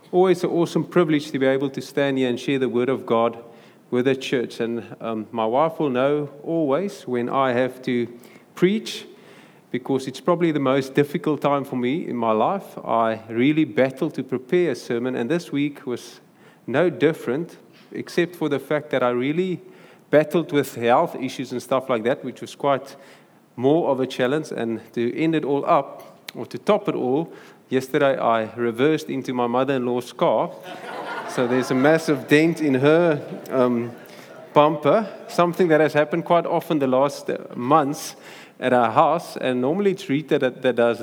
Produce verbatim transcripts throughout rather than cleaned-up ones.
Always an awesome privilege to be able to stand here and share the Word of God with the church. And um, my wife will know always when I have to preach, because it's probably the most difficult time for me in my life. I really battle to prepare a sermon, and this week was no different, except for the fact that I really battled with health issues and stuff like that, which was quite more of a challenge. And to end it all up, or to top it all, yesterday I reversed into my mother-in-law's car. So there's a massive dent in her um, bumper, something that has happened quite often the last months at our house. And normally it's Rita that, that does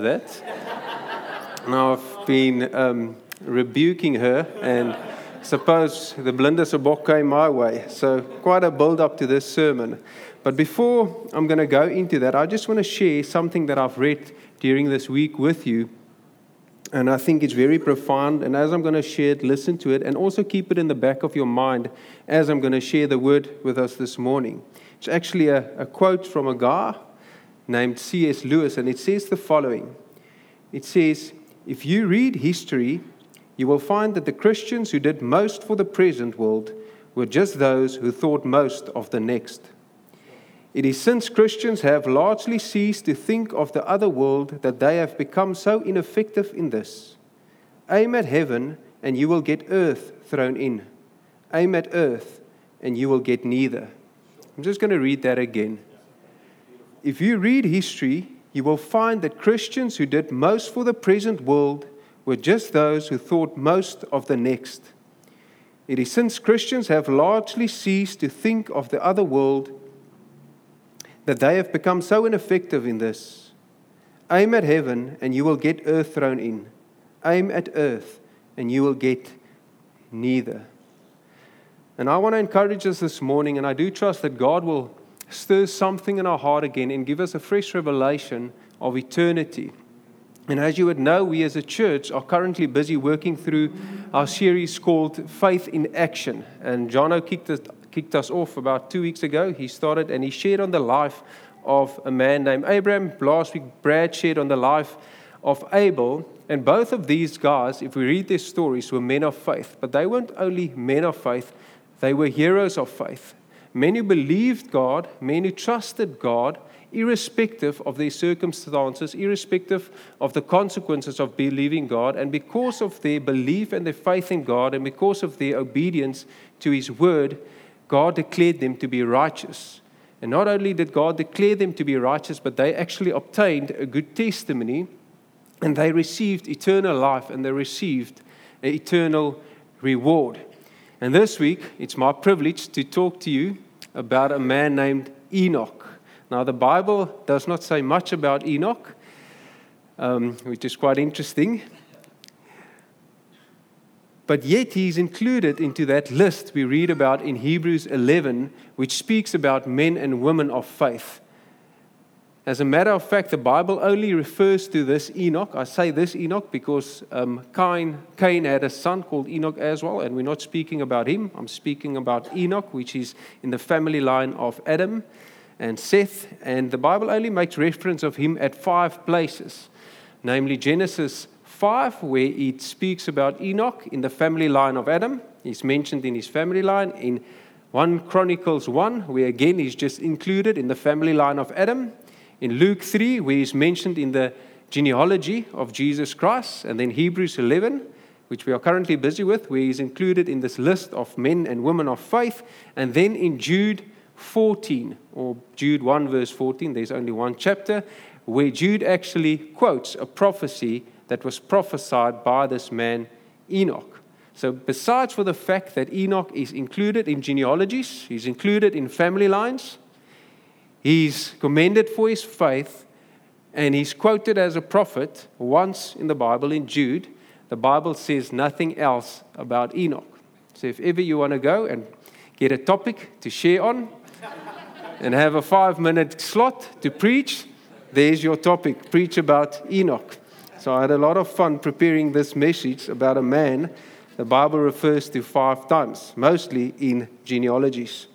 that. Now I've been um, rebuking her, and suppose the blindersebok came my way. So quite a build-up to this sermon. But before I'm going to go into that, I just want to share something that I've read during this week with you. And I think it's very profound. And as I'm going to share it, listen to it. And also keep it in the back of your mind as I'm going to share the word with us this morning. It's actually a, a quote from a guy named C S Lewis. And it says the following. It says, "If you read history, you will find that the Christians who did most for the present world were just those who thought most of the next. It is since Christians have largely ceased to think of the other world that they have become so ineffective in this. Aim at heaven and you will get earth thrown in. Aim at earth and you will get neither." I'm just going to read that again. If you read history, you will find that Christians who did most for the present world were just those who thought most of the next. It is since Christians have largely ceased to think of the other world that they have become so ineffective in this. Aim at heaven and you will get earth thrown in. Aim at earth and you will get neither. And I want to encourage us this morning, and I do trust that God will stir something in our heart again and give us a fresh revelation of eternity. And as you would know, we as a church are currently busy working through our series called Faith in Action. And Jono kicked us, kicked us off about two weeks ago. He started and he shared on the life of a man named Abraham. Last week, Brad shared on the life of Abel. And both of these guys, if we read their stories, were men of faith. But they weren't only men of faith, they were heroes of faith. Men who believed God, men who trusted God, irrespective of their circumstances, irrespective of the consequences of believing God. And because of their belief and their faith in God, and because of their obedience to His word, God declared them to be righteous. And not only did God declare them to be righteous, but they actually obtained a good testimony, and they received eternal life, and they received an eternal reward. And this week, it's my privilege to talk to you about a man named Enoch. Now, the Bible does not say much about Enoch, um, which is quite interesting. But yet he's included into that list we read about in Hebrews eleven, which speaks about men and women of faith. As a matter of fact, the Bible only refers to this Enoch. I say this Enoch because um, Cain, Cain had a son called Enoch as well, and we're not speaking about him. I'm speaking about Enoch, which is in the family line of Adam and Seth, and the Bible only makes reference of him at five places, namely Genesis five, where it speaks about Enoch in the family line of Adam. He's mentioned in his family line. In First Chronicles one, where again he's just included in the family line of Adam. In Luke three, where he's mentioned in the genealogy of Jesus Christ. And then Hebrews eleven, which we are currently busy with, where he's included in this list of men and women of faith. And then in Jude fourteen, or Jude one verse fourteen, there's only one chapter, where Jude actually quotes a prophecy that was prophesied by this man Enoch. So besides for the fact that Enoch is included in genealogies, he's included in family lines, he's commended for his faith, and he's quoted as a prophet once in the Bible in Jude, the Bible says nothing else about Enoch. So if ever you want to go and get a topic to share on, and have a five-minute slot to preach, there's your topic. Preach about Enoch. So I had a lot of fun preparing this message about a man the Bible refers to five times, mostly in genealogies.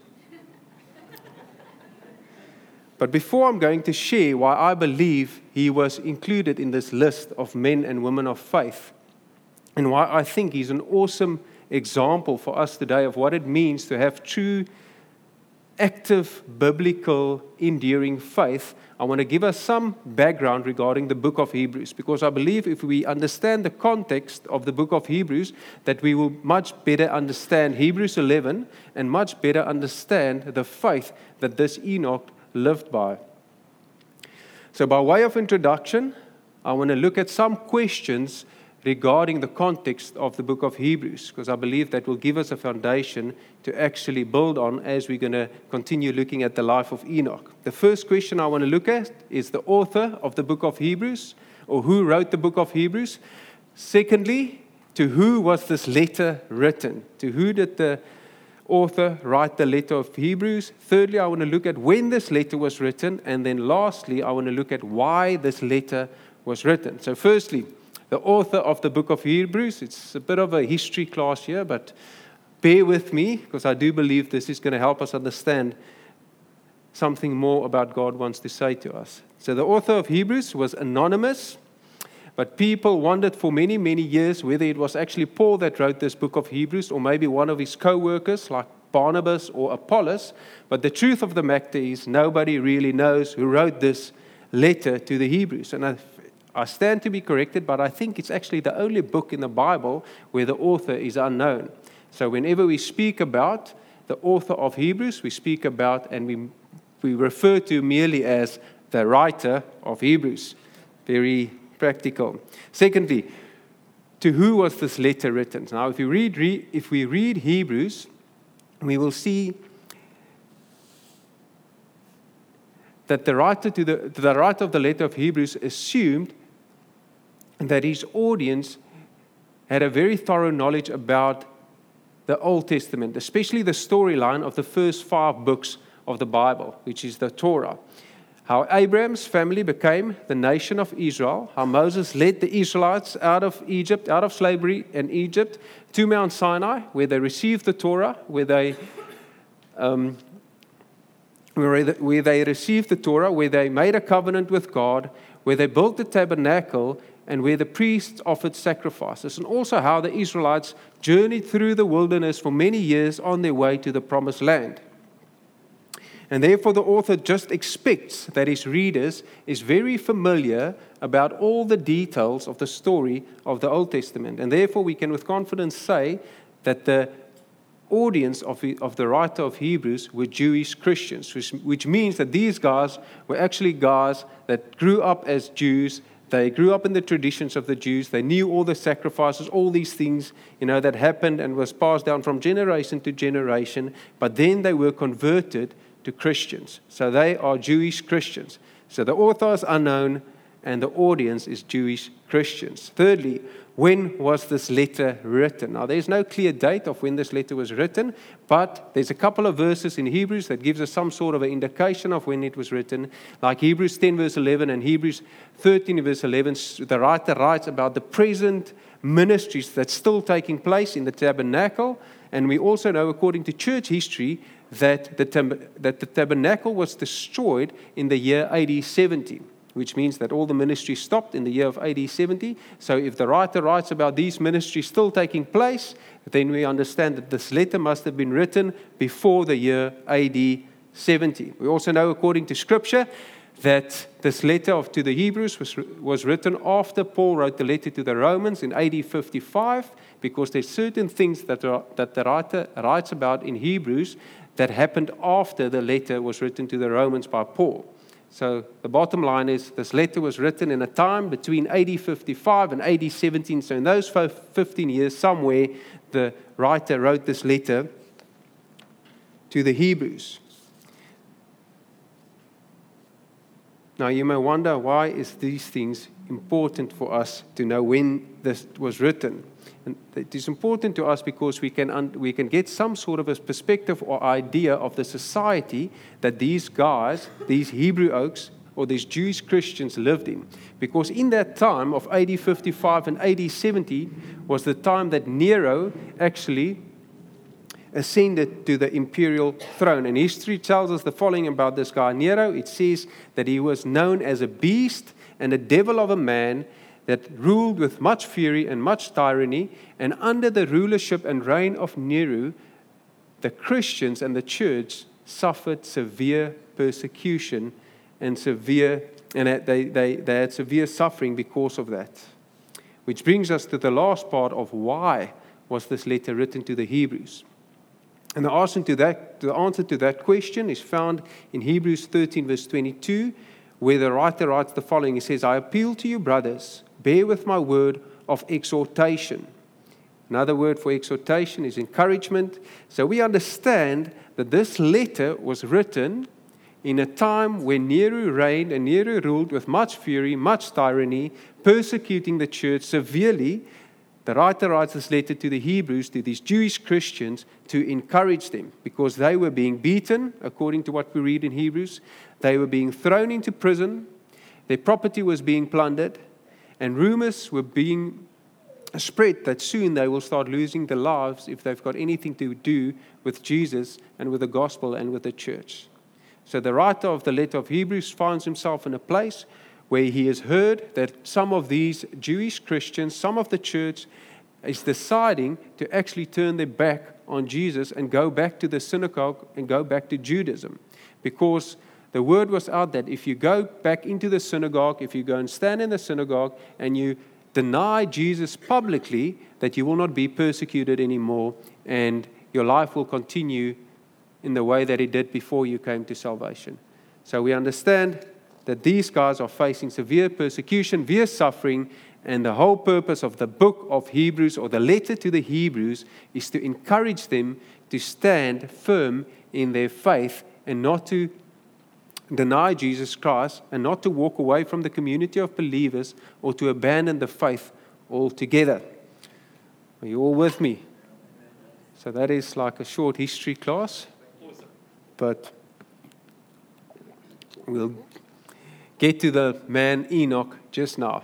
But before I'm going to share why I believe he was included in this list of men and women of faith, and why I think he's an awesome example for us today of what it means to have true, active, biblical, enduring faith. I want to give us some background regarding the book of Hebrews, because I believe if we understand the context of the book of Hebrews, that we will much better understand Hebrews eleven and much better understand the faith that this Enoch lived by. So by way of introduction, I want to look at some questions regarding the context of the book of Hebrews, because I believe that will give us a foundation to actually build on as we're going to continue looking at the life of Enoch. The first question I want to look at is the author of the book of Hebrews, or who wrote the book of Hebrews. Secondly, to who was this letter written? To who did the author write the letter of Hebrews? Thirdly, I want to look at when this letter was written. And then lastly, I want to look at why this letter was written. So firstly, the author of the book of Hebrews. It's a bit of a history class here, but bear with me, because I do believe this is going to help us understand something more about God wants to say to us. So the author of Hebrews was anonymous, but people wondered for many, many years whether it was actually Paul that wrote this book of Hebrews, or maybe one of his co-workers like Barnabas or Apollos. But the truth of the matter is nobody really knows who wrote this letter to the Hebrews. And I I stand to be corrected, but I think it's actually the only book in the Bible where the author is unknown. So whenever we speak about the author of Hebrews, we speak about and we we refer to merely as the writer of Hebrews. Very practical. Secondly, to who was this letter written? Now, if we read, read if we read Hebrews, we will see that the writer to the, the writer of the letter of Hebrews assumed that his audience had a very thorough knowledge about the Old Testament, especially the storyline of the first five books of the Bible, which is the Torah. How Abraham's family became the nation of Israel, how Moses led the Israelites out of Egypt, out of slavery in Egypt, to Mount Sinai, where they received the Torah, where they um, where they, where they received the Torah, where they made a covenant with God, where they built the tabernacle, and where the priests offered sacrifices, and also how the Israelites journeyed through the wilderness for many years on their way to the promised land. And therefore the author just expects that his readers is very familiar about all the details of the story of the Old Testament. And therefore we can with confidence say that the audience of the, of the writer of Hebrews were Jewish Christians, which, which means that these guys were actually guys that grew up as Jews. They grew up in the traditions of the Jews. They knew all the sacrifices, all these things, you know, that happened and was passed down from generation to generation. But then they were converted to Christians. So they are Jewish Christians. So the author is unknown and the audience is Jewish Christians. Thirdly, when was this letter written? Now, there's no clear date of when this letter was written, but there's a couple of verses in Hebrews that gives us some sort of an indication of when it was written. Like Hebrews ten verse eleven and Hebrews thirteen verse eleven, the writer writes about the present ministries that's still taking place in the tabernacle. And we also know, according to church history, that the, tab- that the tabernacle was destroyed in the year A D seventy. Which means that all the ministry stopped in the year of A D seventy. So if the writer writes about these ministries still taking place, then we understand that this letter must have been written before the year A D seventy. We also know, according to Scripture, that this letter of, to the Hebrews was, was written after Paul wrote the letter to the Romans in A D fifty-five, because there's certain things that, are, that the writer writes about in Hebrews that happened after the letter was written to the Romans by Paul. So the bottom line is this letter was written in a time between A D fifty-five and A D seventeen. So in those fifteen years, somewhere, the writer wrote this letter to the Hebrews. Now you may wonder, why is these things important for us to know when this was written? And it is important to us because we can un- we can get some sort of a perspective or idea of the society that these guys, these Hebrew oaks, or these Jewish Christians lived in. Because in that time of A D fifty-five and A D seventy was the time that Nero actually ascended to the imperial throne. And history tells us the following about this guy, Nero. It says that he was known as a beast and a devil of a man, that ruled with much fury and much tyranny, and under the rulership and reign of Nero, the Christians and the church suffered severe persecution and severe, and they, they, they had severe suffering because of that. Which brings us to the last part of why was this letter written to the Hebrews. And the answer to that, the answer to that question is found in Hebrews thirteen, verse twenty-two, where the writer writes the following. He says, I appeal to you, brothers, bear with my word of exhortation. Another word for exhortation is encouragement. So we understand that this letter was written in a time when Nero reigned and Nero ruled with much fury, much tyranny, persecuting the church severely. The writer writes this letter to the Hebrews, to these Jewish Christians, to encourage them because they were being beaten, according to what we read in Hebrews. They were being thrown into prison. Their property was being plundered. And rumors were being spread that soon they will start losing their lives if they've got anything to do with Jesus and with the gospel and with the church. So the writer of the letter of Hebrews finds himself in a place where he has heard that some of these Jewish Christians, some of the church, is deciding to actually turn their back on Jesus and go back to the synagogue and go back to Judaism. Because the word was out that if you go back into the synagogue, if you go and stand in the synagogue and you deny Jesus publicly, that you will not be persecuted anymore and your life will continue in the way that it did before you came to salvation. So we understand that these guys are facing severe persecution, severe suffering, and the whole purpose of the book of Hebrews or the letter to the Hebrews is to encourage them to stand firm in their faith and not to deny Jesus Christ and not to walk away from the community of believers or to abandon the faith altogether. Are you all with me? So that is like a short history class, but we'll get to the man Enoch just now.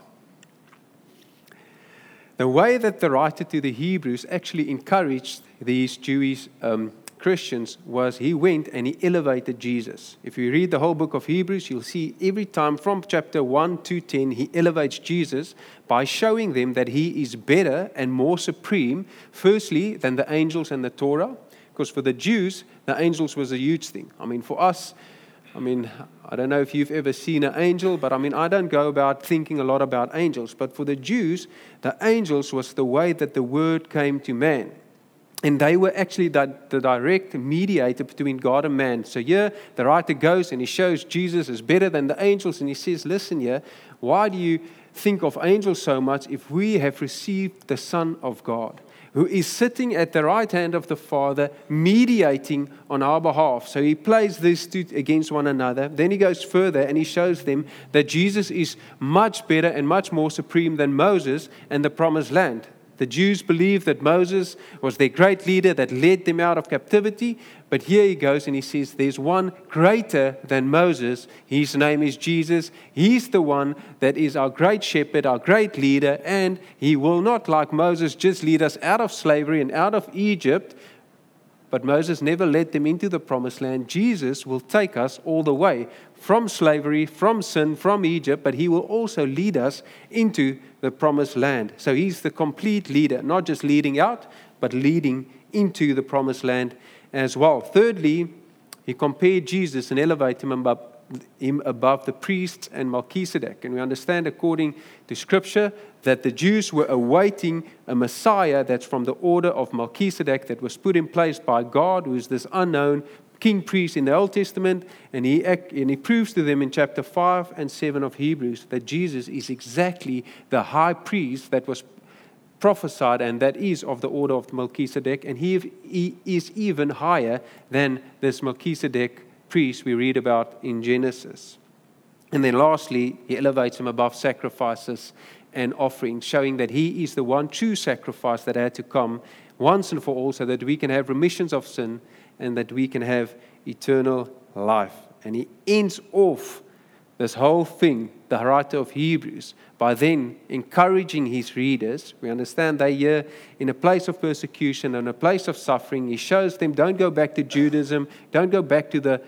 The way that the writer to the Hebrews actually encouraged these Jewish um, Christians was he went and he elevated Jesus. If you read the whole book of Hebrews, you'll see every time from chapter one to ten, he elevates Jesus by showing them that he is better and more supreme, firstly, than the angels and the Torah. Because for the Jews, the angels was a huge thing. I mean, for us, I mean, I don't know if you've ever seen an angel, but I mean, I don't go about thinking a lot about angels. But for the Jews, the angels was the way that the word came to man. And they were actually the, the direct mediator between God and man. So here, the writer goes and he shows Jesus is better than the angels. And he says, listen here, why do you think of angels so much if we have received the Son of God, who is sitting at the right hand of the Father, mediating on our behalf? So he plays these two against one another. Then he goes further and he shows them that Jesus is much better and much more supreme than Moses and the promised land. The Jews believed that Moses was their great leader that led them out of captivity. But here he goes and he says there's one greater than Moses. His name is Jesus. He's the one that is our great shepherd, our great leader. And he will not, like Moses, just lead us out of slavery and out of Egypt. But Moses never led them into the promised land. Jesus will take us all the way from slavery, from sin, from Egypt, but he will also lead us into the promised land. So he's the complete leader, not just leading out, but leading into the promised land as well. Thirdly, he compared Jesus and elevated him above, him above the priests and Melchizedek. And we understand, according to Scripture, that the Jews were awaiting a Messiah that's from the order of Melchizedek that was put in place by God, who is this unknown king priest in the Old Testament. And he, and he proves to them in chapter five and seven of Hebrews that Jesus is exactly the high priest that was prophesied, and that is of the order of Melchizedek. And he, he is even higher than this Melchizedek priest we read about in Genesis. And then lastly, he elevates him above sacrifices and offerings, showing that he is the one true sacrifice that had to come once and for all so that we can have remissions of sin and that we can have eternal life. And he ends off this whole thing, the writer of Hebrews, by then encouraging his readers. We understand they here in a place of persecution and a place of suffering. He shows them, don't go back to Judaism, don't go back to the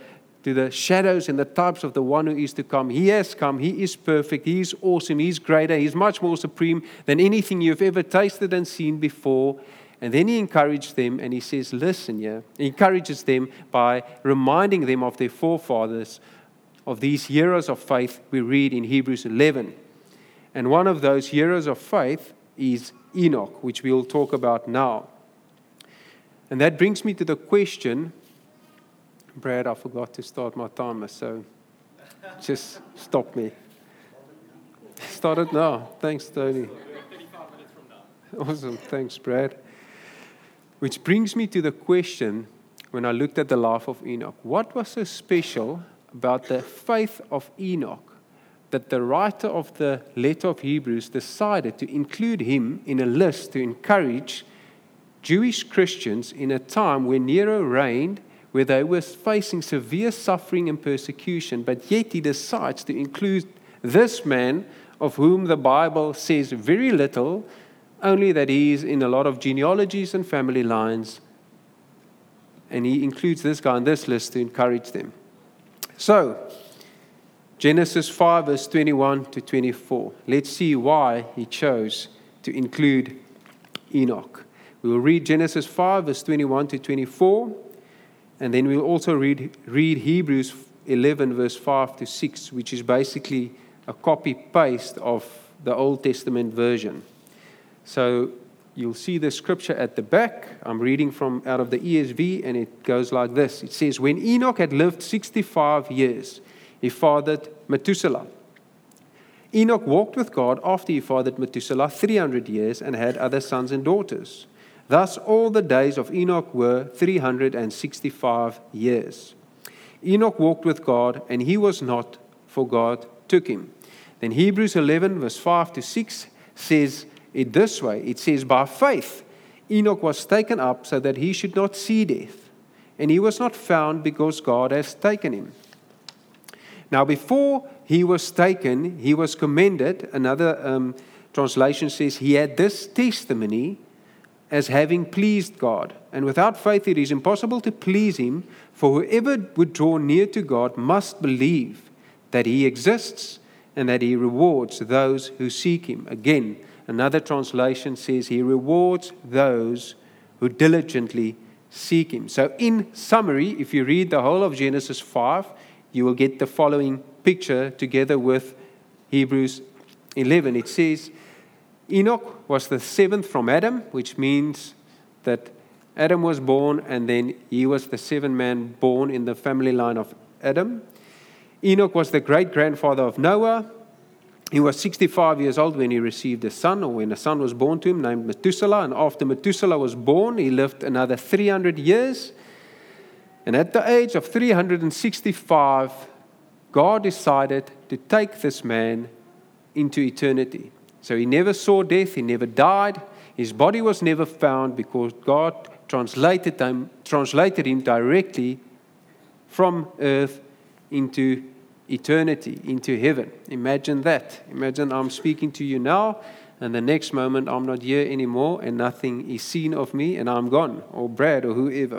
to the shadows and the types of the one who is to come. He has come. He is perfect. He is awesome. He's greater. He's much more supreme than anything you've ever tasted and seen before. And then he encouraged them and he says, listen, yeah. He encourages them by reminding them of their forefathers, of these heroes of faith we read in Hebrews eleven. And one of those heroes of faith is Enoch, which we'll talk about now. And that brings me to the question, Brad, I forgot to start my timer, so just stop me. Start it now. Thanks, Tony. Awesome. Thanks, Brad. Which brings me to the question, when I looked at the life of Enoch, what was so special about the faith of Enoch that the writer of the letter of Hebrews decided to include him in a list to encourage Jewish Christians in a time when Nero reigned, where they were facing severe suffering and persecution, but yet he decides to include this man of whom the Bible says very little, only that he is in a lot of genealogies and family lines, and he includes this guy on this list to encourage them. So, Genesis five, verse twenty-one to twenty-four. Let's see why he chose to include Enoch. We will read Genesis five, verse twenty-one to twenty-four, and then we'll also read, read Hebrews eleven, verse five to six, which is basically a copy-paste of the Old Testament version. So you'll see the scripture at the back. I'm reading from out of the E S V, and it goes like this. It says, when Enoch had lived sixty-five years, he fathered Methuselah. Enoch walked with God after he fathered Methuselah three hundred years and had other sons and daughters. Thus all the days of Enoch were three hundred sixty-five years. Enoch walked with God, and he was not, for God took him. Then Hebrews eleven, verse five to six says it this way. It says, by faith Enoch was taken up so that he should not see death, and he was not found because God has taken him. Now before he was taken, he was commended. Another um, translation says he had this testimony as having pleased God. And without faith it is impossible to please him, for whoever would draw near to God must believe that he exists and that he rewards those who seek him. Again, another translation says he rewards those who diligently seek him. So in summary, if you read the whole of Genesis five, you will get the following picture together with Hebrews eleven. It says, Enoch was the seventh from Adam, which means that Adam was born and then he was the seventh man born in the family line of Adam. Enoch was the great-grandfather of Noah. He was sixty-five years old when he received a son, or when a son was born to him named Methuselah. And after Methuselah was born, he lived another three hundred years. And at the age of three hundred sixty-five, God decided to take this man into eternity. So he never saw death, he never died, his body was never found because God translated him, translated him directly from earth into eternity, into heaven. Imagine that. Imagine I'm speaking to you now, and the next moment I'm not here anymore, and nothing is seen of me, and I'm gone, or Brad, or whoever.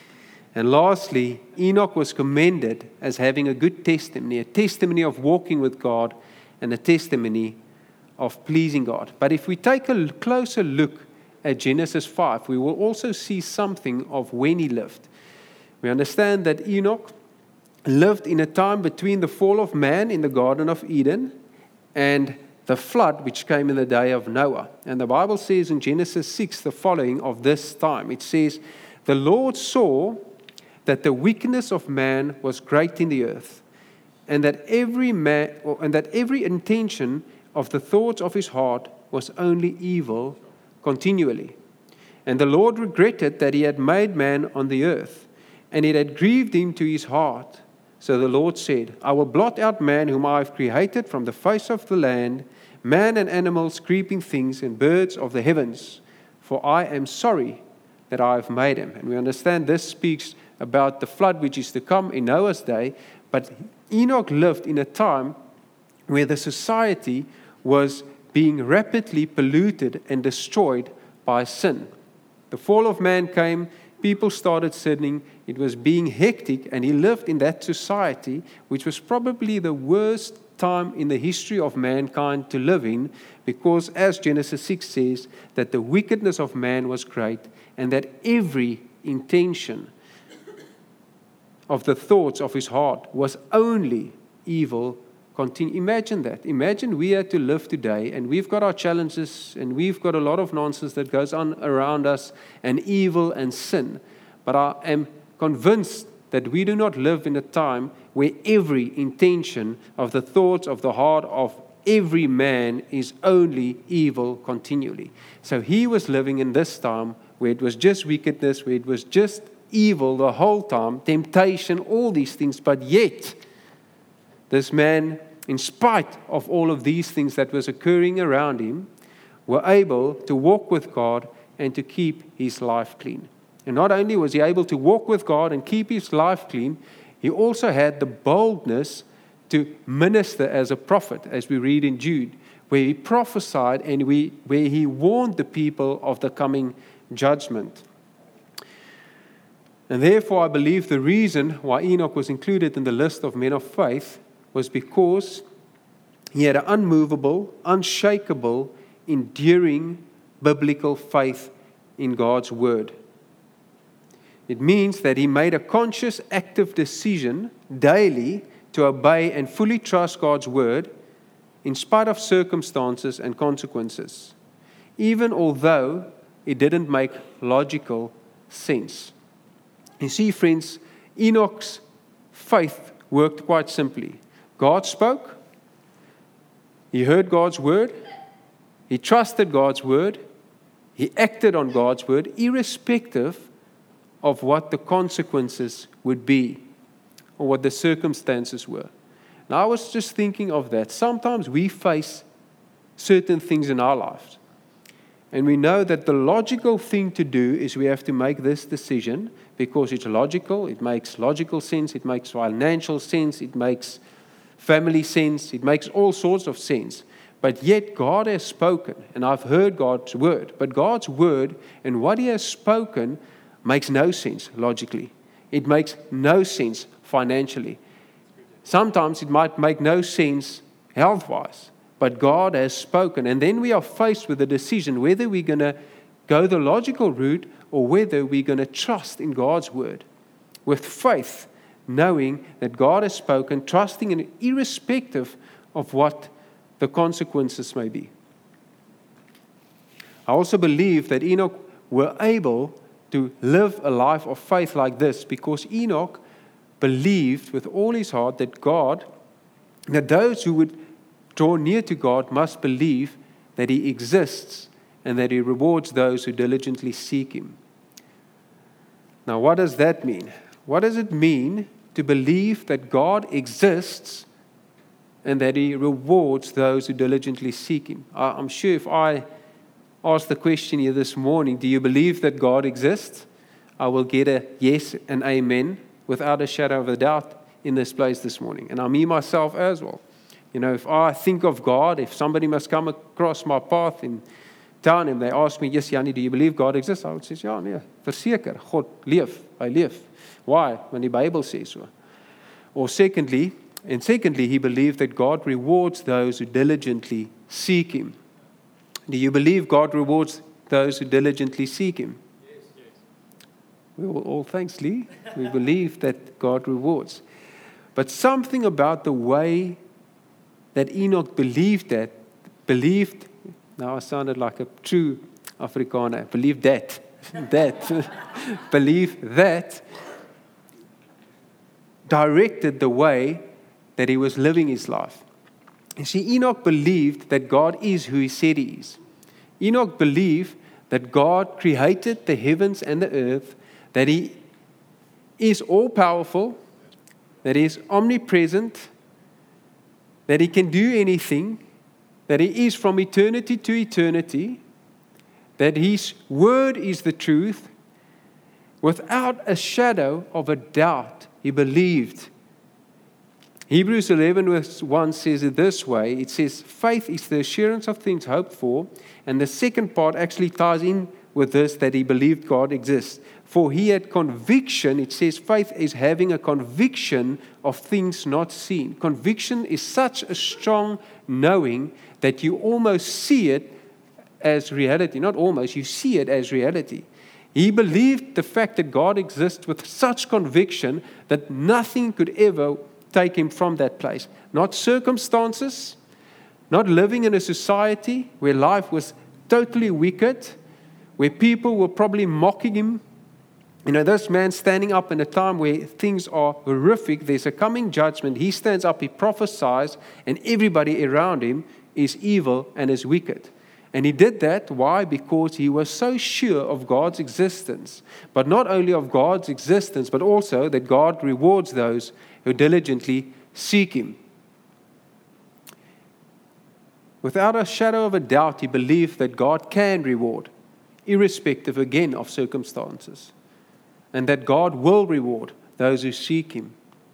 And lastly, Enoch was commended as having a good testimony, a testimony of walking with God, and a testimony of pleasing God. But if we take a closer look at Genesis five, we will also see something of when he lived. We understand that Enoch lived in a time between the fall of man in the Garden of Eden and the flood which came in the day of Noah. And the Bible says in Genesis six the following of this time. It says, the Lord saw that the wickedness of man was great in the earth, and that every man, and that every intention of the thoughts of his heart was only evil continually. And the Lord regretted that he had made man on the earth, and it had grieved him to his heart. So the Lord said, I will blot out man whom I have created from the face of the land, man and animals, creeping things, and birds of the heavens, for I am sorry that I have made him. And we understand this speaks about the flood which is to come in Noah's day, but Enoch lived in a time where the society was being rapidly polluted and destroyed by sin. The fall of man came People started sinning. It was being hectic, and he lived in that society, which was probably the worst time in the history of mankind to live in, because as Genesis six says, that the wickedness of man was great, and that every intention of the thoughts of his heart was only evil. Continue. Imagine that. Imagine we had to live today, and we've got our challenges, and we've got a lot of nonsense that goes on around us, and evil and sin. But I am convinced that we do not live in a time where every intention of the thoughts of the heart of every man is only evil continually. So he was living in this time where it was just wickedness, where it was just evil the whole time, temptation, all these things, but yet this man, in spite of all of these things that was occurring around him, were able to walk with God and to keep his life clean. And not only was he able to walk with God and keep his life clean, he also had the boldness to minister as a prophet, as we read in Jude, where he prophesied and we, where he warned the people of the coming judgment. And therefore, I believe the reason why Enoch was included in the list of men of faith was because he had an unmovable, unshakable, enduring biblical faith in God's word. It means that he made a conscious, active decision daily to obey and fully trust God's word in spite of circumstances and consequences, even although it didn't make logical sense. You see, friends, Enoch's faith worked quite simply. God spoke, he heard God's word, he trusted God's word, he acted on God's word, irrespective of what the consequences would be or what the circumstances were. Now, I was just thinking of that. Sometimes we face certain things in our lives, and we know that the logical thing to do is we have to make this decision because it's logical, it makes logical sense, it makes financial sense, it makes family sense, it makes all sorts of sense. But yet God has spoken, and I've heard God's word. But God's word and what he has spoken makes no sense logically. It makes no sense financially. Sometimes it might make no sense health-wise. But God has spoken. And then we are faced with a decision whether we're going to go the logical route or whether we're going to trust in God's word with faith, knowing that God has spoken, trusting in it, irrespective of what the consequences may be. I also believe that Enoch were able to live a life of faith like this because Enoch believed with all his heart that God, that those who would draw near to God must believe that he exists and that he rewards those who diligently seek him. Now, what does that mean? What does it mean to believe that God exists and that he rewards those who diligently seek him? I'm sure if I ask the question here this morning, do you believe that God exists? I will get a yes and amen without a shadow of a doubt in this place this morning. And I me myself as well. You know, if I think of God, if somebody must come across my path in town and they ask me, yes, Jannie, do you believe God exists? I would say, ja, nee, verseker, God leef, hy leef. Why? Want die Bible says so. Or secondly, and secondly, he believed that God rewards those who diligently seek him. Do you believe God rewards those who diligently seek him? Yes, yes. We all, all thanks, Lee. We believe that God rewards. But something about the way that Enoch believed that, believed, now I sounded like a true Afrikaner, believed that, that, believed that, directed the way that he was living his life. You see, Enoch believed that God is who he said he is. Enoch believed that God created the heavens and the earth, that he is all-powerful, that he is omnipresent, that he can do anything, that he is from eternity to eternity, that his word is the truth. Without a shadow of a doubt, he believed. Hebrews eleven verse one says it this way. It says, faith is the assurance of things hoped for. And the second part actually ties in with this, that he believed God exists. For he had conviction. It says faith is having a conviction of things not seen. Conviction is such a strong knowing that you almost see it as reality. Not almost, you see it as reality. He believed the fact that God exists with such conviction that nothing could ever take him from that place. Not circumstances, not living in a society where life was totally wicked, where people were probably mocking him. You know, this man standing up in a time where things are horrific, there's a coming judgment. He stands up, he prophesies, and everybody around him is evil and is wicked. And he did that, why? Because he was so sure of God's existence. But not only of God's existence, but also that God rewards those who diligently seek him. Without a shadow of a doubt, he believed that God can reward, irrespective again of circumstances. And that God will reward those who seek him.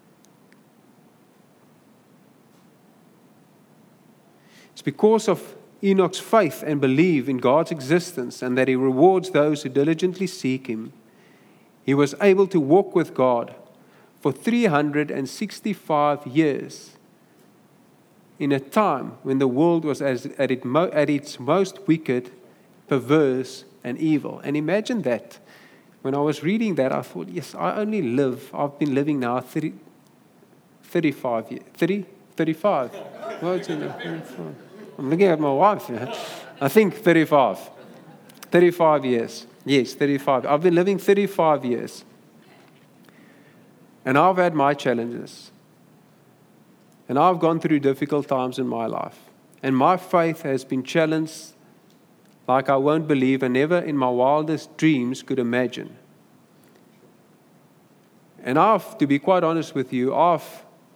It's because of Enoch's faith and belief in God's existence and that he rewards those who diligently seek him, he was able to walk with God for three hundred sixty-five years in a time when the world was as, at, it mo- at its most wicked, perverse, and evil. And imagine that. When I was reading that, I thought, yes, I only live, I've been living now thirty, thirty-five years. thirty, thirty-five. What's in there? I'm looking at my wife. Yeah. I think thirty-five. thirty-five years. Yes, thirty-five. I've been living thirty-five years. And I've had my challenges. And I've gone through difficult times in my life. And my faith has been challenged like I won't believe and never in my wildest dreams could imagine. And I've, to be quite honest with you, I've,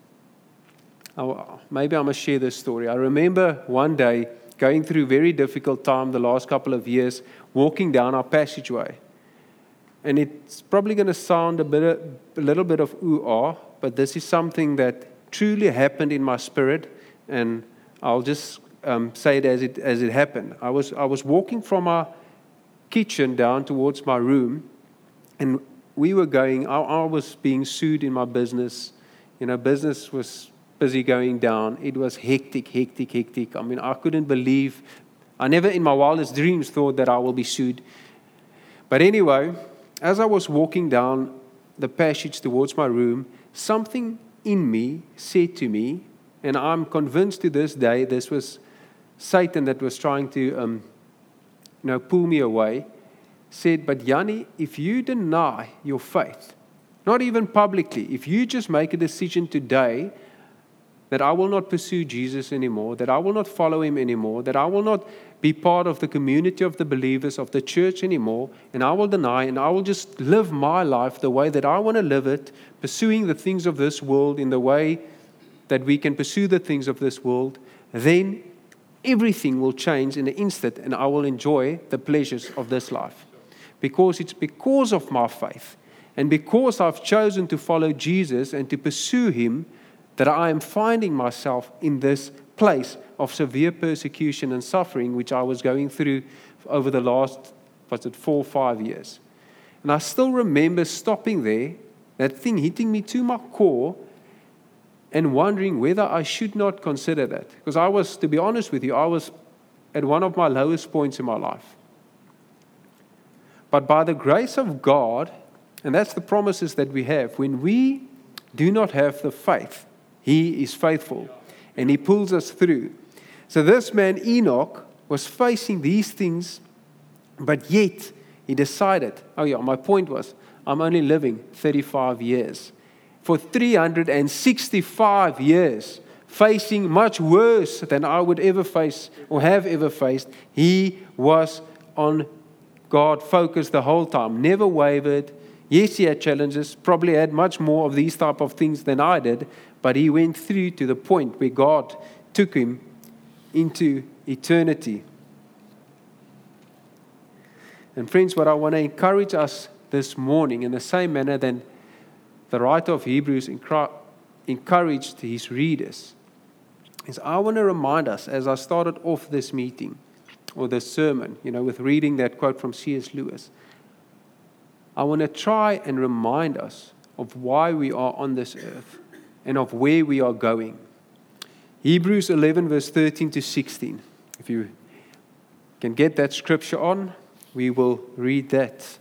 maybe I must share this story. I remember one day going through a very difficult time the last couple of years, walking down our passageway. And it's probably going to sound a, bit, a little bit of ooh-ah, but this is something that truly happened in my spirit, and I'll just um, say it as it as it happened. I was I was walking from our kitchen down towards my room, and we were going. I, I was being sued in my business. You know, business was busy going down. It was hectic, hectic, hectic. I mean, I couldn't believe. I never in my wildest dreams thought that I will be sued. But anyway, as I was walking down the passage towards my room, something in me said to me, and I'm convinced to this day this was Satan that was trying to um, you know, pull me away, said, but Yanni, if you deny your faith, not even publicly, if you just make a decision today that I will not pursue Jesus anymore, that I will not follow him anymore, that I will not be part of the community of the believers of the church anymore, and I will deny and I will just live my life the way that I want to live it, pursuing the things of this world in the way that we can pursue the things of this world, then everything will change in an instant and I will enjoy the pleasures of this life. Because it's because of my faith and because I've chosen to follow Jesus and to pursue him that I am finding myself in this place of severe persecution and suffering, which I was going through over the last, was it four or five years. And I still remember stopping there, that thing hitting me to my core, and wondering whether I should not consider that. Because I was, to be honest with you, I was at one of my lowest points in my life. But by the grace of God, and that's the promises that we have, when we do not have the faith, he is faithful, and he pulls us through. So this man, Enoch, was facing these things, but yet he decided, oh yeah, my point was, I'm only living thirty-five years. For three hundred sixty-five years, facing much worse than I would ever face or have ever faced, he was on God focused the whole time, never wavered. Yes, he had challenges, probably had much more of these type of things than I did, but he went through to the point where God took him into eternity. And friends, what I want to encourage us this morning, in the same manner than the writer of Hebrews encouraged his readers, is I want to remind us, as I started off this meeting, or this sermon, you know, with reading that quote from C S Lewis, I want to try and remind us of why we are on this earth and of where we are going. Hebrews eleven, verse thirteen to sixteen. If you can get that scripture on, we will read that.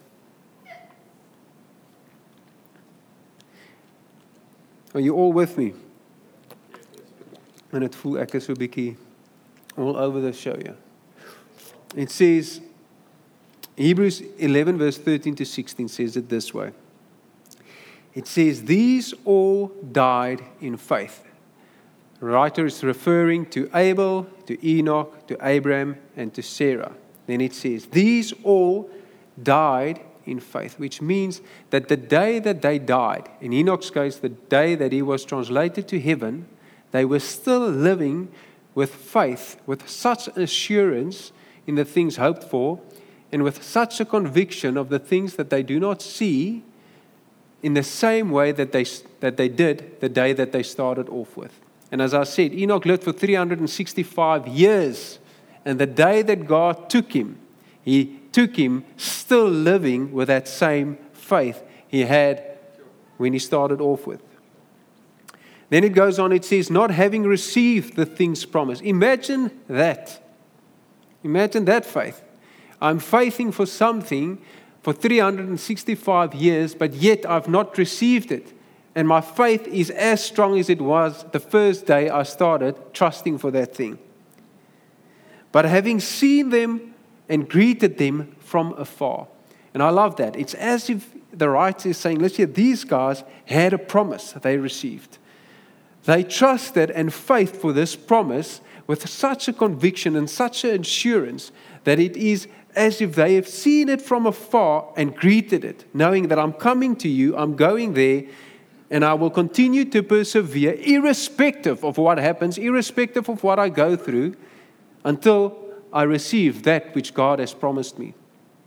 Are you all with me? And it voel ek is so 'n bietjie all over the show here. It says, Hebrews eleven, verse thirteen to sixteen says it this way. It says, these all died in faith. The writer is referring to Abel, to Enoch, to Abraham, and to Sarah. Then it says, these all died in faith, which means that the day that they died, in Enoch's case, the day that he was translated to heaven, they were still living with faith, with such assurance in the things hoped for, and with such a conviction of the things that they do not see, in the same way that they that they did the day that they started off with. And as I said, Enoch lived for three hundred sixty-five years, and the day that God took him, He took him still living with that same faith he had when he started off with. Then it goes on, it says, not having received the things promised. Imagine that. Imagine that faith. I'm faithing for something for three hundred sixty-five years, but yet I've not received it. And my faith is as strong as it was the first day I started trusting for that thing. But having seen them and greeted them from afar. And I love that. It's as if the writer is saying, listen, these guys had a promise they received. They trusted and faith for this promise with such a conviction and such an assurance that it is as if they have seen it from afar and greeted it, knowing that I'm coming to you, I'm going there, and I will continue to persevere irrespective of what happens, irrespective of what I go through, until I receive that which God has promised me.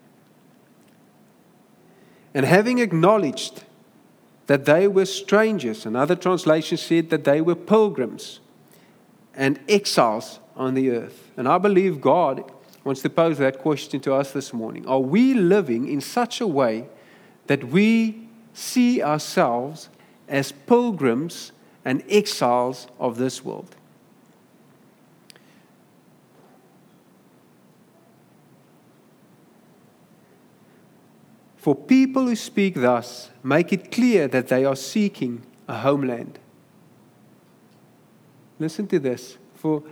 And having acknowledged that they were strangers, another translation said that they were pilgrims and exiles on the earth. And I believe God wants to pose that question to us this morning. Are we living in such a way that we see ourselves as pilgrims and exiles of this world? For people who speak thus, make it clear that they are seeking a homeland. Listen to this. For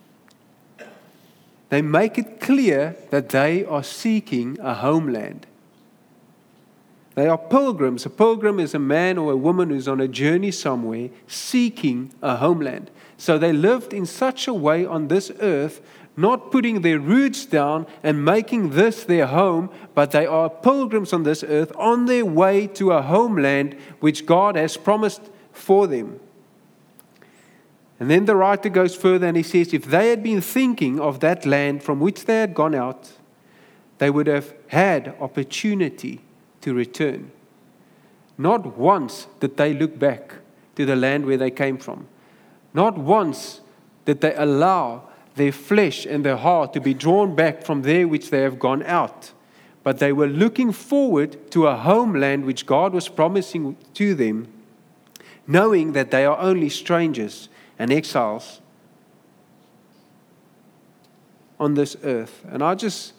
they make it clear that they are seeking a homeland. They are pilgrims. A pilgrim is a man or a woman who's on a journey somewhere seeking a homeland. So they lived in such a way on this earth, not putting their roots down and making this their home, but they are pilgrims on this earth on their way to a homeland which God has promised for them. And then the writer goes further and he says, if they had been thinking of that land from which they had gone out, they would have had opportunity to return. Not once did they look back to the land where they came from. Not once did they allow their flesh and their heart to be drawn back from there which they have gone out. But they were looking forward to a homeland which God was promising to them, knowing that they are only strangers and exiles on this earth. And I just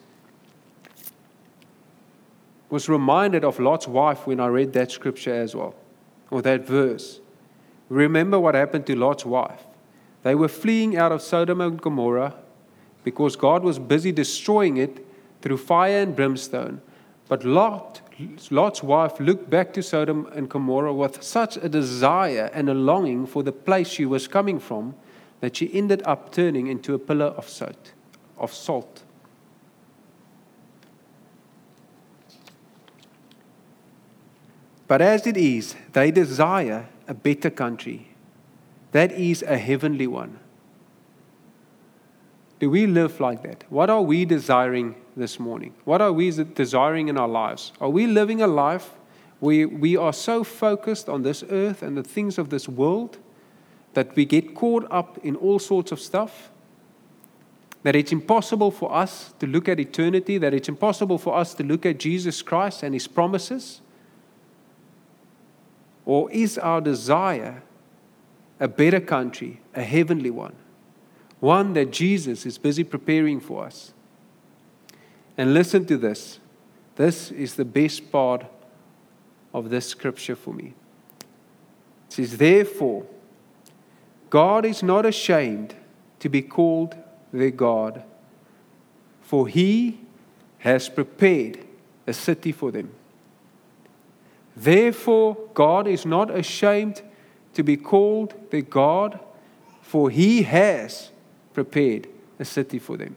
was reminded of Lot's wife when I read that scripture as well, or that verse. Remember what happened to Lot's wife. They were fleeing out of Sodom and Gomorrah because God was busy destroying it through fire and brimstone. But Lot, Lot's wife looked back to Sodom and Gomorrah with such a desire and a longing for the place she was coming from that she ended up turning into a pillar of salt. Of salt. But as it is, they desire a better country. That is a heavenly one. Do we live like that? What are we desiring this morning? What are we desiring in our lives? Are we living a life where we are so focused on this earth and the things of this world that we get caught up in all sorts of stuff? that it's impossible for us to look at eternity, that it's impossible for us to look at Jesus Christ and His promises? Or is our desire a better country, a heavenly one, one that Jesus is busy preparing for us? And listen to this. This is the best part of this scripture for me. It says, therefore, God is not ashamed to be called their God, for He has prepared a city for them. Therefore, God is not ashamed to be called their God, for He has prepared a city for them.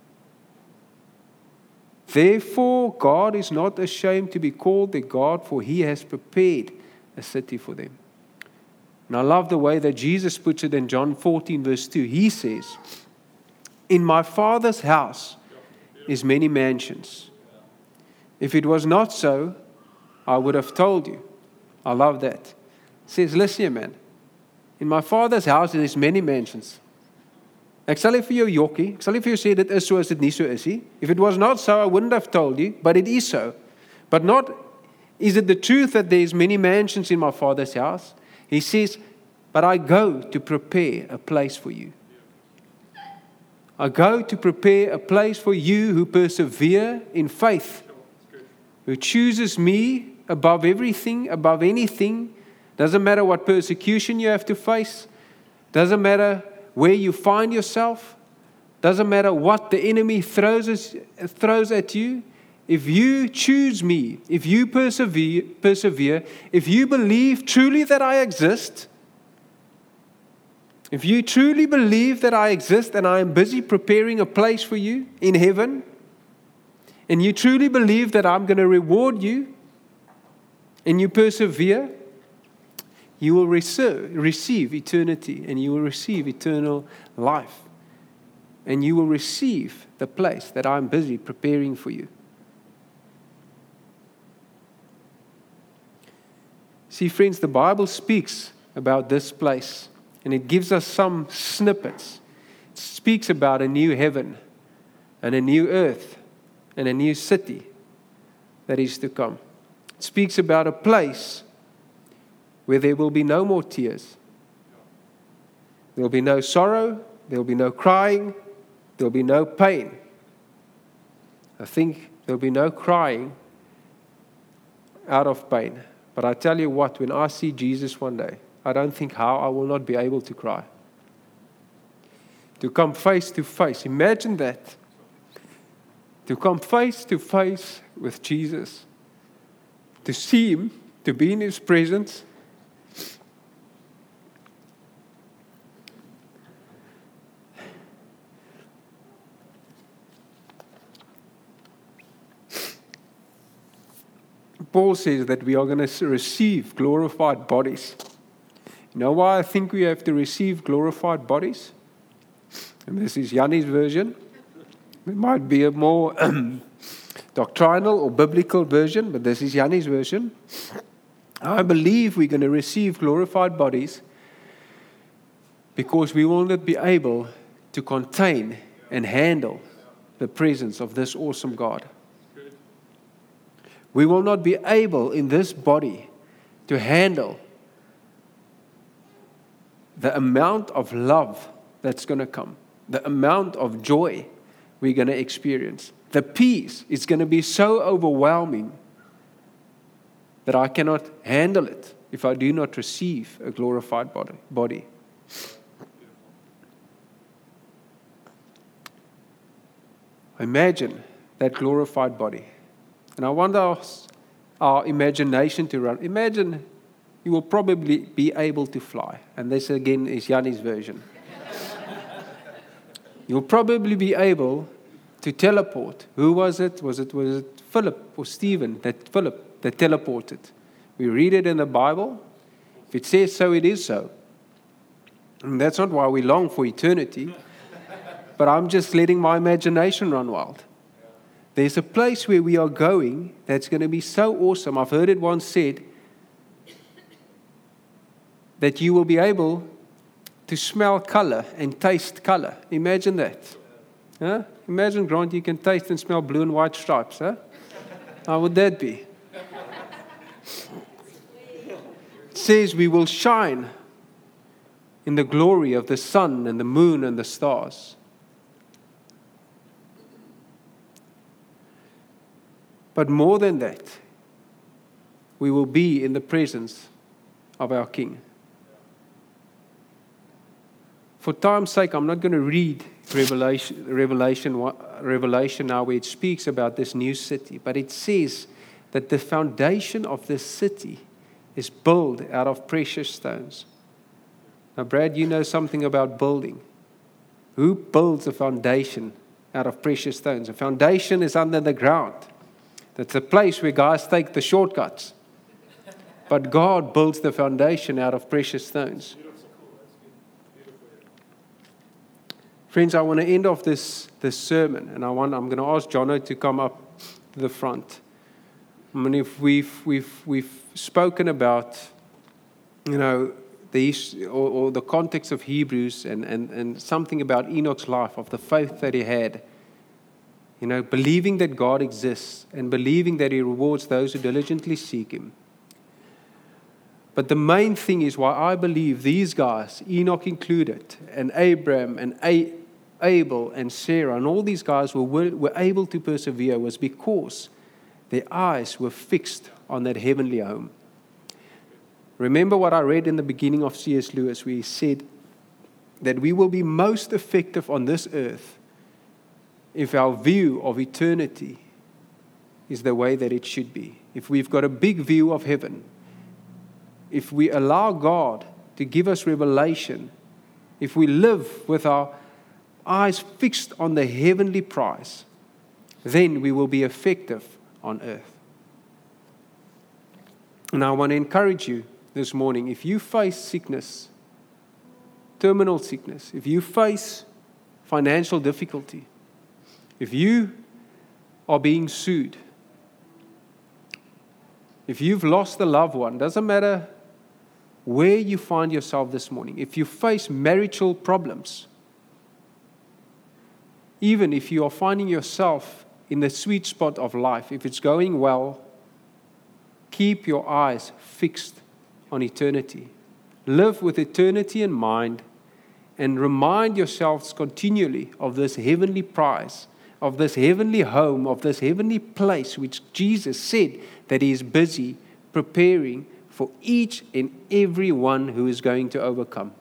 Therefore, God is not ashamed to be called their God, for He has prepared a city for them. And I love the way that Jesus puts it in John fourteen, verse two. He says, in my Father's house is many mansions. If it was not so, I would have told you. I love that. It says, listen here, man. In my Father's house is many mansions. Ek sal nie vir jou jokkie, ek sal nie vir jou sê dit is so as dit nie so is nie. If it was not so, I wouldn't have told you, but it is so. But not, is it the truth that there is many mansions in my Father's house? He says, but I go to prepare a place for you. I go to prepare a place for you who persevere in faith, who chooses me above everything, above anything. Doesn't matter what persecution you have to face. Doesn't matter where you find yourself. Doesn't matter what the enemy throws, us, throws at you. If you choose me, if you persevere, persevere, if you believe truly that I exist, if you truly believe that I exist and I am busy preparing a place for you in heaven, and you truly believe that I'm going to reward you, and you persevere, you will receive, receive eternity, and you will receive eternal life. And you will receive the place that I'm busy preparing for you. See, friends, the Bible speaks about this place, and it gives us some snippets. It speaks about a new heaven and a new earth and a new city that is to come. It speaks about a place where there will be no more tears. There will be no sorrow. There will be no crying. There will be no pain. I think there will be no crying out of pain. But I tell you what, when I see Jesus one day, I don't think how I will not be able to cry. To come face to face. Imagine that. To come face to face with Jesus. To see Him, to be in His presence. Paul says that we are going to receive glorified bodies. You know why I think we have to receive glorified bodies? And this is Yanni's version. It might be a more doctrinal or biblical version, but this is Yanni's version. I believe we're going to receive glorified bodies because we will not be able to contain and handle the presence of this awesome God. We will not be able in this body to handle the amount of love that's going to come, the amount of joy we're going to experience. The peace is going to be so overwhelming that I cannot handle it if I do not receive a glorified body. body. Imagine that glorified body. And I want our, our imagination to run. Imagine you will probably be able to fly. And this again is Yanni's version. You'll probably be able to teleport. Who was it? Was it was it Philip or Stephen that Philip that teleported? We read it in the Bible. If it says so, it is so. And that's not why we long for eternity. But I'm just letting my imagination run wild. There's a place where we are going that's going to be so awesome. I've heard it once said that you will be able to smell color and taste color. Imagine that. Huh? Imagine, Grant, you can taste and smell blue and white stripes. Huh? How would that be? It says we will shine in the glory of the sun and the moon and the stars. But more than that, we will be in the presence of our King. For time's sake, I'm not going to read Revelation, Revelation, Revelation now where it speaks about this new city, but it says that the foundation of this city is built out of precious stones. Now, Brad, you know something about building. Who builds a foundation out of precious stones? A foundation is under the ground. That's a place where guys take the shortcuts. But God builds the foundation out of precious stones. Friends, I want to end off this, this sermon, and I want, I'm going to ask Jono to come up to the front. I mean, if we've, we've, we've spoken about, you know, the or, or the context of Hebrews and, and, and something about Enoch's life, of the faith that he had, you know, believing that God exists and believing that He rewards those who diligently seek Him. But the main thing is why I believe these guys, Enoch included, and Abraham and A- Abel and Sarah, and all these guys were, were able to persevere was because their eyes were fixed on that heavenly home. Remember what I read in the beginning of C S Lewis, where he said that we will be most effective on this earth if our view of eternity is the way that it should be. If we've got a big view of heaven, if we allow God to give us revelation, if we live with our eyes fixed on the heavenly prize, then we will be effective on earth. And I want to encourage you this morning, if you face sickness, terminal sickness, if you face financial difficulty, if you are being sued, if you've lost a loved one, doesn't matter where you find yourself this morning, if you face marital problems, even if you are finding yourself in the sweet spot of life, if it's going well, keep your eyes fixed on eternity. Live with eternity in mind and remind yourselves continually of this heavenly prize, of this heavenly home, of this heavenly place which Jesus said that He is busy preparing for each and every one who is going to overcome.